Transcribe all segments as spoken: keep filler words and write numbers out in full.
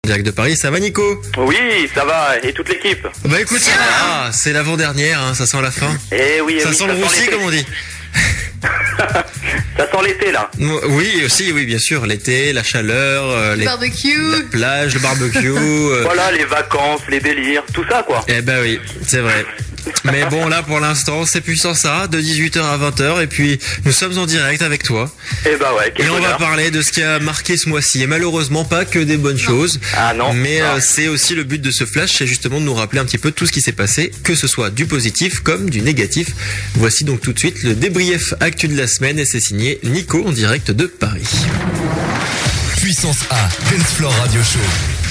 direct de Paris. Ça va, Nico? Oui, ça va, et toute l'équipe? Bah écoute, ça va, c'est l'avant-dernière, hein, ça sent la fin. Eh oui, eh ça oui, sent le roussi, comme on dit. Ça sent l'été, là. Oui, aussi, oui, bien sûr, l'été, la chaleur, euh, les... barbecue, la plage, le barbecue. euh... Voilà, les vacances, les délires, tout ça, quoi. Eh ben oui, c'est vrai. Mais bon, là, pour l'instant, c'est puissant ça, de dix-huit heures à vingt heures, et puis nous sommes en direct avec toi. Eh bah ouais, quel Et on bonheur. va parler de ce qui a marqué ce mois-ci. Et malheureusement, pas que des bonnes choses. Ah non. Mais Ah. euh, c'est aussi le but de ce flash, c'est justement de nous rappeler un petit peu tout ce qui s'est passé, que ce soit du positif comme du négatif. Voici donc tout de suite le débrief actu de la semaine, et c'est signé Nico en direct de Paris. Puissance A, Dance Floor Radio Show.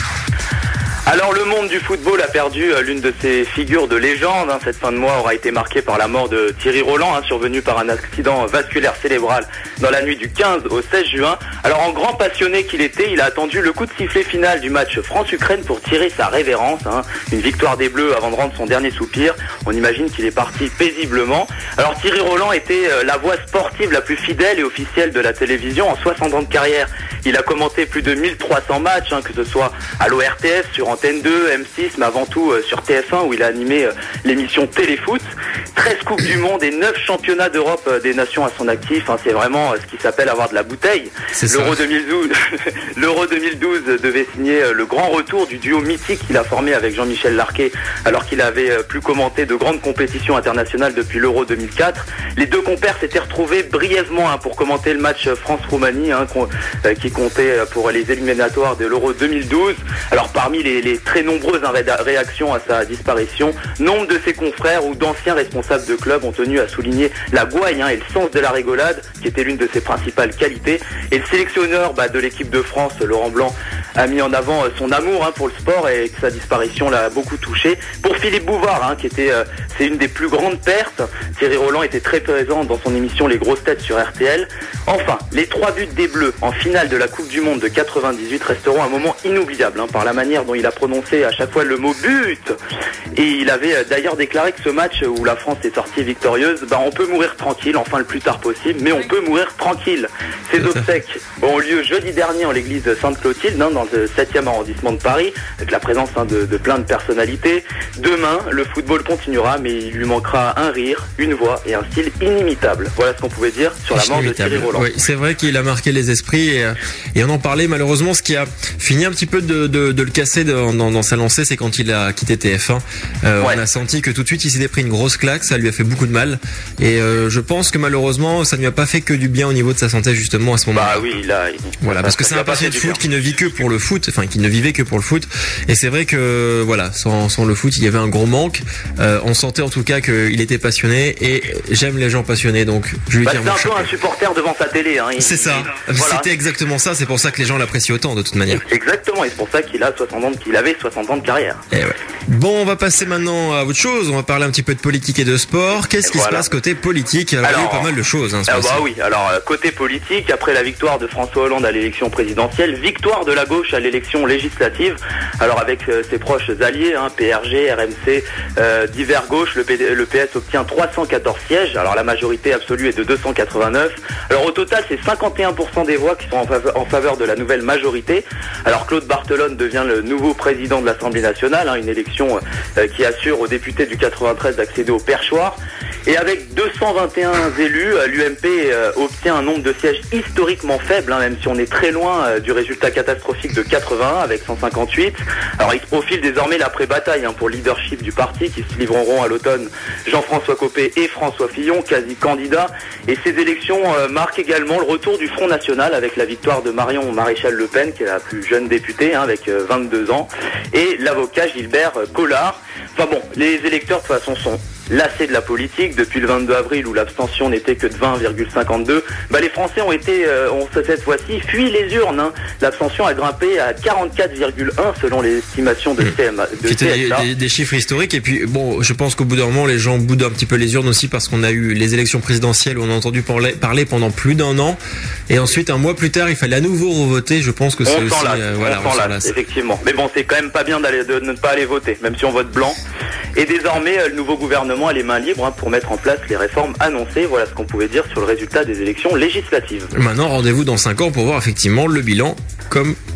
Alors le monde du football a perdu euh, l'une de ses figures de légende. Hein. Cette fin de mois aura été marquée par la mort de Thierry Roland, hein, survenu par un accident vasculaire cérébral dans la nuit du quinze au seize juin. Alors en grand passionné qu'il était, il a attendu le coup de sifflet final du match France-Ukraine pour tirer sa révérence. Hein. Une victoire des Bleus avant de rendre son dernier soupir. On imagine qu'il est parti paisiblement. Alors Thierry Roland était euh, la voix sportive la plus fidèle et officielle de la télévision en soixante ans de carrière. Il a commenté plus de mille trois cents matchs, hein, que ce soit à l'O R T S, sur Antenne deux, M six, mais avant tout euh, sur T F un où il a animé euh, l'émission Téléfoot. treize Coupes du Monde et neuf Championnats d'Europe euh, des Nations à son actif. Hein, c'est vraiment euh, ce qui s'appelle avoir de la bouteille. C'est L'Euro ça. deux mille douze, l'Euro deux mille douze devait signer euh, le grand retour du duo mythique qu'il a formé avec Jean-Michel Larquet, alors qu'il avait euh, plus commenté de grandes compétitions internationales depuis l'Euro deux mille quatre. Les deux compères s'étaient retrouvés brièvement, hein, pour commenter le match France-Roumanie, hein, qu'on- euh, qui comptait pour les éliminatoires de l'Euro deux mille douze. Alors parmi les, les très nombreuses hein, réda- réactions à sa disparition, nombre de ses confrères ou d'anciens responsables de club ont tenu à souligner la gouaille, hein, et le sens de la rigolade, qui était l'une de ses principales qualités. Et le sélectionneur bah, de l'équipe de France, Laurent Blanc, a mis en avant euh, son amour, hein, pour le sport, et que sa disparition l'a beaucoup touché. Pour Philippe Bouvard, hein, qui était, euh, c'est une des plus grandes pertes, Thierry Roland était très présent dans son émission Les Grosses Têtes sur R T L. Enfin, les trois buts des Bleus en finale de la Coupe du Monde de quatre-vingt-dix-huit resteront un moment inoubliable, hein, par la manière dont il a prononcé à chaque fois le mot but. Et il avait euh, d'ailleurs déclaré que ce match où la France est sortie victorieuse, bah, on peut mourir tranquille, enfin le plus tard possible, mais on peut mourir tranquille. Ces obsèques ont eu lieu jeudi dernier en l'église Sainte-Clotilde, hein, dans le septième arrondissement de Paris, avec la présence hein, de, de plein de personnalités. Demain, le football continuera, mais il lui manquera un rire, une voix et un style inimitable. Voilà ce qu'on pouvait dire sur la mort de Thierry Roland. Oui, c'est vrai qu'il a marqué les esprits, et, euh, et on en parlait malheureusement. Ce qui a fini un petit peu de, de, de le casser dans, dans, dans sa lancée, c'est quand il a quitté T F un. Euh, Ouais. On a senti que tout de suite il s'était pris une grosse claque, ça lui a fait beaucoup de mal, et euh, je pense que malheureusement ça ne lui a pas fait que du bien au niveau de sa santé justement à ce moment-là. Bah oui, il a... il- Voilà, ça- parce que ça c'est lui un a pas passionné fait de du foot bien. qui ne vit que pour le foot, enfin qui ne vivait que pour le foot. Et c'est vrai que voilà, sans, sans le foot, il y avait un gros manque. Euh, on sentait en tout cas qu'il était passionné, et j'aime les gens passionnés, donc je lui Bah, tire c'est mon un peu chapeau. un supporter devant sa télé. Hein. Il- C'est ça. il- voilà. C'était exactement ça. C'est pour ça que les gens l'apprécient autant de toute manière. Exactement, et c'est pour ça qu'il a soixante ans, de- qu'il avait soixante ans de carrière. Eh ouais. Bon, on va passer maintenant à autre chose. On va parler un petit peu de politique et de sport. Qu'est-ce Et qui voilà. se passe côté politique? Alors, il y a eu Alors, pas mal de choses. Hein, ce Ah mois-ci. bah oui, alors euh, côté politique, après la victoire de François Hollande à l'élection présidentielle, victoire de la gauche à l'élection législative. Alors avec euh, ses proches alliés, hein, P R G, R M C, euh, divers gauches, le, P D le P S obtient trois cent quatorze sièges. Alors la majorité absolue est de deux cent quatre-vingt-neuf. Alors au total, c'est cinquante et un pour cent des voix qui sont en faveur, en faveur de la nouvelle majorité. Alors Claude Barthelone devient le nouveau président de l'Assemblée nationale, hein, une élection euh, qui assure aux députés du quatre-vingt-treize d'accéder au perchoir. Et avec deux cent vingt et un élus, euh, l'U M P euh, obtient un nombre de sièges historiquement faible, hein, même si on est très loin euh, du résultat catastrophique de quatre-vingt-un avec cent cinquante-huit. Alors il se profile désormais l'après-bataille, hein, pour le leadership du parti, qui se livreront à l'automne Jean-François Copé et François Fillon, quasi candidats. Et ces élections euh, marquent également le retour du Front National avec la victoire de Marion Maréchal Le Pen, qui est la plus jeune députée, hein, avec euh, vingt-deux ans, et l'avocat Gilbert euh, Collard. Enfin bon, les électeurs de toute façon sont lassés de la politique. Depuis le vingt-deux avril où l'abstention n'était que de vingt virgule cinquante-deux, bah les Français ont été, euh, ont cette fois-ci fui les urnes. Hein. L'abstention a grimpé à quarante-quatre virgule un selon les estimations de C M A. De C'était C S A. des, des chiffres historiques. Et puis bon, je pense qu'au bout d'un moment, les gens boudent un petit peu les urnes aussi, parce qu'on a eu les élections présidentielles où on a entendu parler, parler pendant plus d'un an, et ensuite un mois plus tard, il fallait à nouveau revoter. Je pense que c'est On aussi s'en lasse, euh, voilà, on s'en lasse, effectivement. Mais bon, c'est quand même pas bien d'aller, de ne pas aller voter, même si on vote blanc. Et désormais, euh, le nouveau gouvernement a les mains libres, hein, pour mettre en place les réformes annoncées. Voilà ce qu'on pouvait dire sur le résultat des élections législatives. Maintenant, rendez-vous dans cinq ans pour voir effectivement le bilan, comme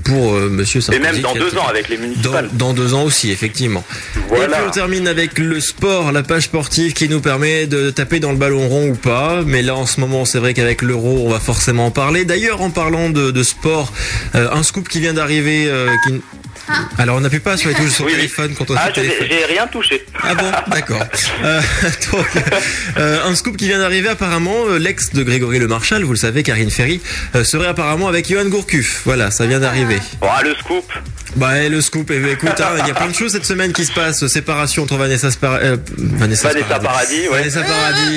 pour euh, Monsieur Sarkozy. Et même dans deux ans avec les municipales. Dans, dans deux ans aussi, effectivement. Voilà. Et puis on termine avec le sport, la page sportive qui nous permet de taper dans le ballon rond ou pas. Mais là, en ce moment, c'est vrai qu'avec l'Euro, on va forcément en parler. D'ailleurs, en parlant de, de sport, euh, un scoop qui vient d'arriver. Euh, qui... Alors, on n'appuie pas sur les touches de son Oui, oui. téléphone quand on Ah, fait le j'ai téléphone. j'ai rien touché. Ah bon, d'accord. Euh, donc, euh, un scoop qui vient d'arriver apparemment, euh, l'ex de Grégory Le Marchal, vous le savez, Karine Ferry, euh, serait apparemment avec Johan Gourcuff. Voilà, ça vient d'arriver. Bon, ah, le scoop. Bah et le scoop, eh, écoute, hein, il y a plein de choses cette semaine qui se passent. Séparation entre Vanessa Spar- euh, Vanessa, Vanessa Paradis, ouais. Vanessa Paradis.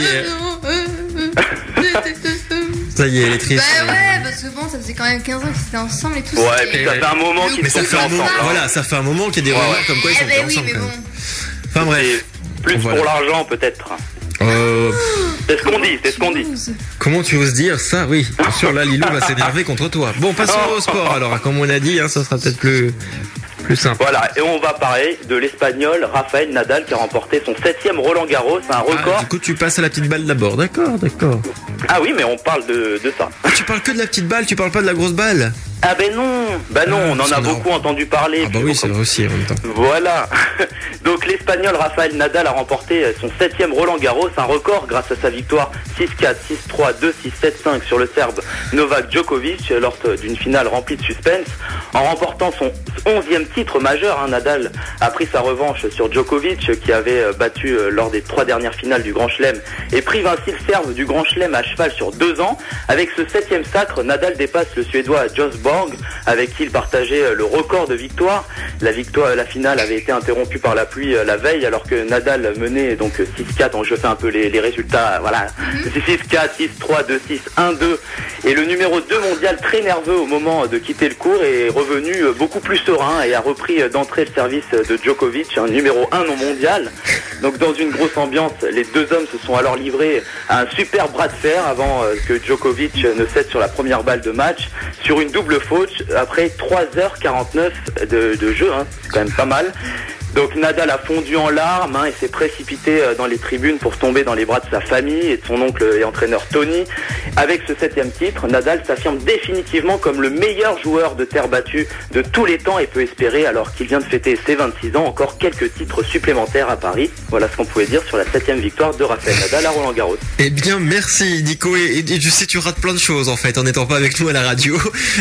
Ça y est, elle est triste. Bah ouais, parce que bon, ça faisait quand même quinze ans qu'ils étaient ensemble et tout. Ouais, c'était- puis ça fait un moment qu'ils Mais sont ça plus fait un ensemble. moment, hein. voilà, ça fait un moment qu'il y a des rumeurs comme quoi ils Eh sont ben plus oui, ensemble. mais quand bon. même. Enfin bref. Et plus Voilà. pour l'argent, peut-être. Euh, C'est ce qu'on dit, c'est ce qu'on dit. comment tu oses dire ça? Oui, bien sûr, là, Lilou va s'énerver contre toi. Bon, passons au sport alors. Comme on a dit, hein, ça sera peut-être plus, plus simple. Voilà, et on va parler de l'Espagnol Rafael Nadal qui a remporté son septième Roland Garros, un Ah, record. du coup, tu passes à la petite balle d'abord. D'accord, d'accord. Ah oui, mais on parle de, de ça. Ah, tu parles que de la petite balle, tu parles pas de la grosse balle? Ah ben non, bah non, Ah, on en parce a qu'on a- beaucoup entendu parler. Ah bah puis oui, bon, c'est vrai aussi en même temps. Voilà. Donc l'Espagnol Rafael Nadal a remporté son septième Roland Garros, un record grâce à sa victoire six quatre, six trois, deux six, sept cinq sur le Serbe Novak Djokovic lors d'une finale remplie de suspense. En remportant son onzième titre majeur, hein, Nadal a pris sa revanche sur Djokovic qui avait battu lors des trois dernières finales du Grand Chelem et prive ainsi le Serbe du Grand Chelem à cheval sur deux ans. Avec ce septième sacre, Nadal dépasse le Suédois Jos Borg, avec qui il partageait le record de victoire. La victoire, la finale avait été interrompue par la pluie la veille, alors que Nadal menait donc six quatre. Je fais un peu les, les résultats, voilà. six quatre, six trois, deux six, un deux. Et le numéro deux mondial, très nerveux au moment de quitter le court, est revenu beaucoup plus serein et a repris d'entrée le service de Djokovic, un numéro un non mondial. Donc dans une grosse ambiance, les deux hommes se sont alors livrés à un super bras de fer avant que Djokovic ne cède sur la première balle de match sur une double faute après trois heures quarante-neuf de, de jeu, hein. C'est quand même pas mal. Donc Nadal a fondu en larmes, hein, et s'est précipité dans les tribunes pour tomber dans les bras de sa famille et de son oncle et entraîneur Tony. Avec ce septième titre, Nadal s'affirme définitivement comme le meilleur joueur de terre battue de tous les temps et peut espérer, alors qu'il vient de fêter ses vingt-six ans, encore quelques titres supplémentaires à Paris. Voilà ce qu'on pouvait dire sur la septième victoire de Rafael Nadal à Roland Garros. Eh bien, merci Nico. Et, et je sais, tu rates plein de choses en fait en n'étant pas avec nous à la radio.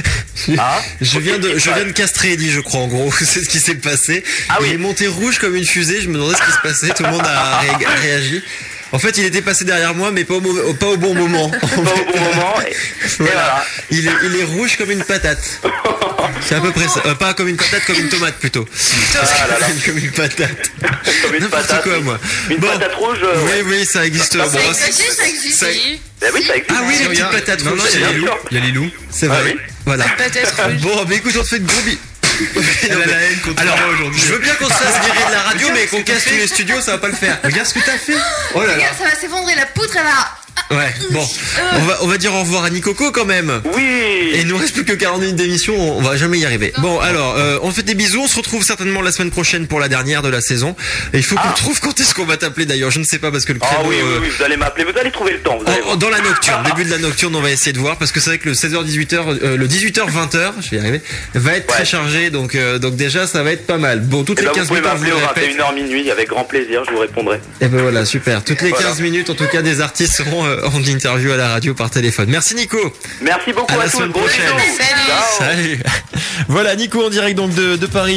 Ah, je viens de, ok, je viens de castrer Eddie, je crois en gros. C'est ce qui s'est passé. Ah oui. Il est monté rouge comme une fusée. Je me demandais ce qui se passait. Tout le monde a ré- réagi. En fait, il était passé derrière moi, mais pas au, mauvais- pas au bon moment. Pas au bon moment. Et, et Voilà. voilà. Il est, il est rouge comme une patate. C'est à peu près ça. Euh, pas comme une patate, comme une tomate plutôt. Ah là là. Comme une patate. Comme une N'importe patate. quoi, moi. Une Bon. patate rouge. euh, Oui, ouais. oui, ça existe. Bon, Ça c'est- existe, ça existe. ça- Ben oui, ça existe. Ah oui, les petites Regarde. patates Non, rouges. non, il y a bien les loups. sûr. Il y a les loups. C'est Ah vrai. oui. Voilà. Peut-être rouge. Bon, bah écoute, on te fait de gros bis. Elle a la haine contre Alors, moi aujourd'hui. je veux bien qu'on se fasse virer de la radio, mais qu'on casse tous les studios, ça va pas le faire. Regarde ce que t'as fait. Oh là là. Regarde, ça va s'effondrer, la poutre, elle va. Ouais, bon. On va, on va dire au revoir à Nicoco quand même. Oui. Et il nous reste plus que quarante minutes d'émission, on va jamais y arriver. Bon, alors, euh, on fait des bisous, on se retrouve certainement la semaine prochaine pour la dernière de la saison. Et il faut qu'on Ah. trouve quand est-ce qu'on va t'appeler d'ailleurs, je ne sais pas parce que le Ah créneau... oui, oui, euh, oui, vous allez m'appeler, vous allez trouver le temps. Vous allez en- voir. dans la nocturne, début de la nocturne, on va essayer de voir parce que c'est vrai que le seize heures dix-huit heures, euh, le dix-huit heures vingt heures, je vais y arriver, va être Ouais. très chargé, donc euh, donc déjà ça va être pas mal. Bon, toutes Eh les ben, vous quinze pouvez minutes, on vous m'appeler le au répète. vingt et une heures minuit, avec grand plaisir, je vous répondrai. Et ben voilà, super. Toutes les Voilà. quinze minutes, en tout cas, des artistes seront euh, en interview à la radio par téléphone. Merci Nico. Merci beaucoup À à, la tous. semaine Gros prochaine. bisous. Salut. Ciao. Salut. Voilà Nico en direct donc de, de Paris.